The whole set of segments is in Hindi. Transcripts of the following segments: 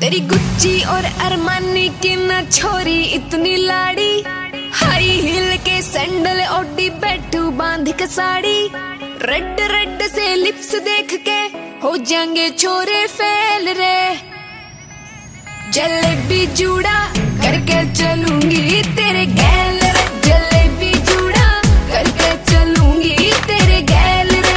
तेरी गुच्ची और अरमानी की ना छोरी इतनी लाड़ी, हाई हिल के सैंडल ओढ़ी बैठू बांध के साड़ी, रेड रेड से लिप्स देख के हो जाएंगे छोरे फेल रे। जलेबी जूड़ा करके चलूंगी तेरे गैल रे, जलेबी जूड़ा करके चलूंगी तेरे गैल रे।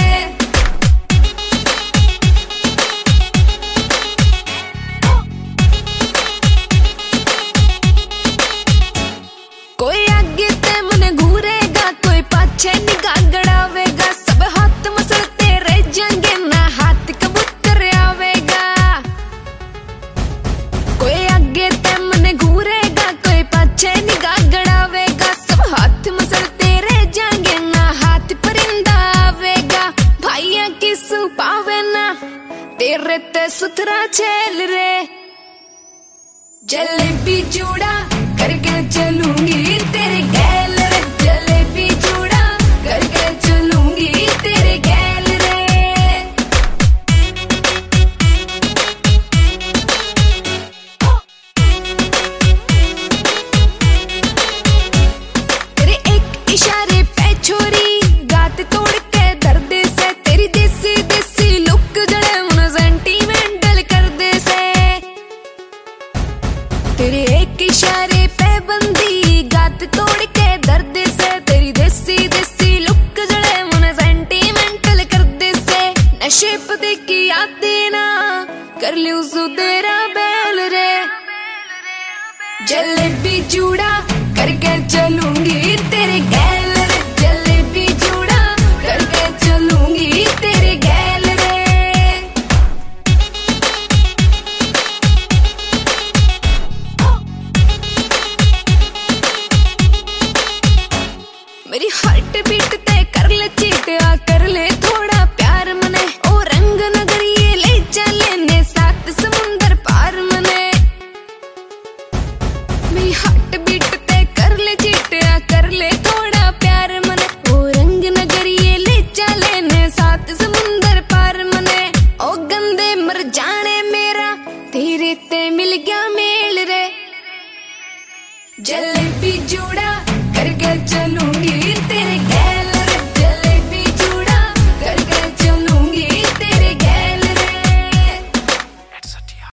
कोई आगे ते मने घूरेगा, कोई पाछे निगाह गड़ावेगा, सब हाथ मसलते रह जाएंगे ना हाथ कबूतर आवेगा। कोई आगे ते मने घूरेगा, कोई पाछे निगाह गड़ावेगा, सब हाथ मसलते रह जाएंगे ना हाथ परिंदा आवेगा। भाइया किसू पावे ना तेरे ते सुथरा छेल रे। जलेबी जूड़ा करके चलूंगी तेरे गैल रे, जलेबी जूड़ा करके चलूंगी तेरे गैल रे। तेरे एक इशारे पे छोरी गात तोड़ के दर्द से, तेरी देसी देसी लुक जड़े मुझे सेंटीमेंटल कर दे से। तेरे एक इशारे पे बंदी गात तोड़ के दर्द से, तेरी देसी देसी लुक जड़े मुझे सेंटीमेंटल कर दे से। नशे पते की यादें ना कर लियो सुतेरा बैल रे। जलेबी जूड़ा करके चलूंगी तेरे गैल रे, जलेबी जूड़ा करके चलूंगी तेरे गैल रे। मेरी हार्ट बीट ते कर ले चीटिया, कर ले थोड़ा प्यार मने, ओ रंग नगर ये ले चले ने सात समुंदर पार मने। मेरी हार्ट बीट ते कर ले चीटिया, कर ले थोड़ा प्यार मने, ओ रंग नगर ये ले चले ने सात समुंदर पार मने। ओ गंदे मर जाने मेरा तेरे ते मिल गया मेल रे। जलेबी जूड़ा करके चलूंगी तेरे